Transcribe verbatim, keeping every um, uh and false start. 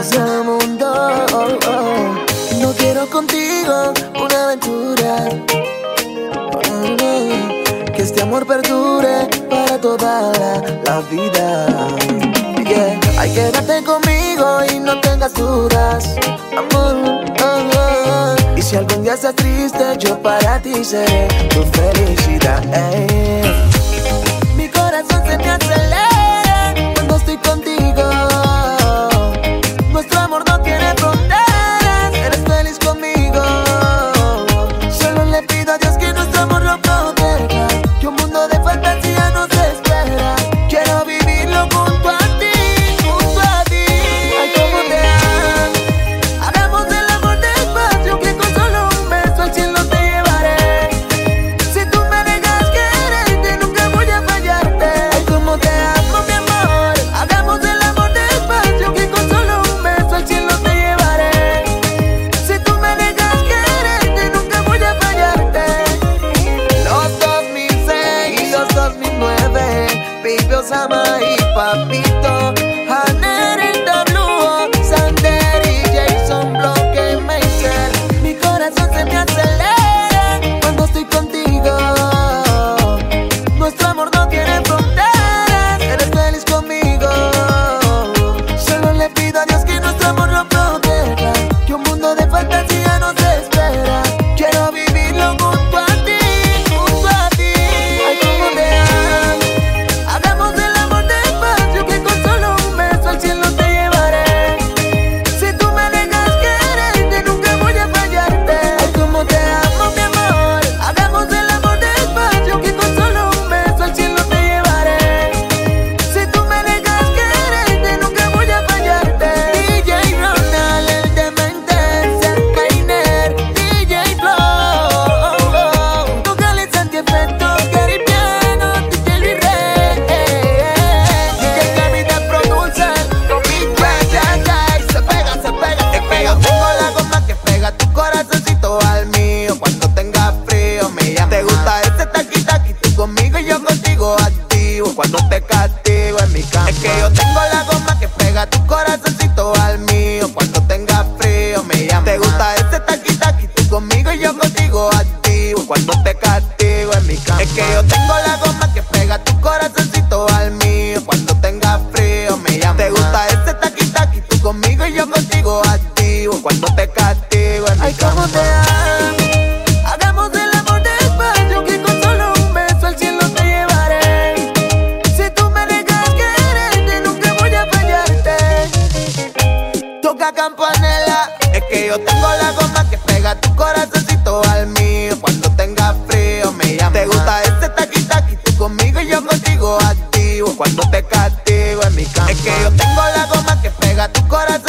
ese mundo. Oh, oh. No quiero contigo una aventura. Oh, no. Que este amor perdure para toda la, la vida. Yeah. Ay, quédate conmigo y no tengas dudas, amor. Oh, oh. Y si algún día estás triste, yo para ti seré tu felicidad. Hey. Mi corazón se me acelera cuando estoy contigo. Nuestro amor no tiene fronteras, eres feliz conmigo. Solo le pido a Dios que nuestro amor lo proteja, que un mundo de fantasía nos espera. Quiero vivirlo junto a ti, junto a ti. Ay, cómo te amo. Hagamos del amor despacio, que con solo un beso al cielo te llevaré. Si tú me dejas quererte, nunca voy a fallarte. Ay, cómo te amo, mi amor. Hagamos del amor despacio, que con solo un beso al cielo te llevaré. Si tú me dejas quererte, nunca voy a fallarte. Los dos mil seis y los dos mil nueve, Baby Osama y Papito, Haner el Tabluo, Sander y Jason Bloque Meiser. Mi corazón se me acelera cuando estoy contigo. Nuestro amor no tiene fronteras, eres feliz conmigo. Solo le pido a Dios que nuestro amor lo proteja, que un mundo de fantasía nos espera. Quiero vivirlo junto a ti, junto a ti. Ay, cómo te amo. Hagamos del amor despacio, que con solo un beso al cielo te llevaré. Si tú me dejas quererte, nunca voy a fallarte. Ay, cómo te amo, mi amor. Hagamos del amor despacio, que con solo un beso al cielo te llevaré. Si tú me dejas quererte, nunca voy a fallarte. D J Ronald, el demente, Serkainer, D J Flow, Tocales Antiefecto, Gary Piano, D J Luis Rey, D J Cavite Producer, y ya, ya, ya, y se pega, se pega, se pega. Yo tengo la goma que pega tu corazoncito al mío. Cuando tenga frío me llama. Te gusta ese taqui taqui, tú conmigo y yo contigo activo. Cuando te castigo en mi cama. Es que yo tengo la goma que pega tu corazoncito al mío. Cuando tenga frío me llama. Te gusta ese taqui taqui, tú conmigo y yo contigo activo. Cuando te castigo en mi cama. Es que yo tengo la goma que pega tu corazoncito al mío. Cuando tenga frío me llama. Te gusta ese taqui taqui, tú conmigo y yo contigo activo. Cuando te castigo en mi cama. Ay, cómo te amo. Hagamos del amor despacio, que con solo un beso al cielo te llevaré. Si tú me dejas quererte, nunca voy a fallarte. Toca campanela. Es que yo tengo la goma que pega tu corazoncito al mío. Cuando tenga frío me llama. Te gusta ese taqui taqui, tú conmigo y yo contigo activo. Cuando te castigo en mi cama. Es que yo tengo la goma que pega tu corazón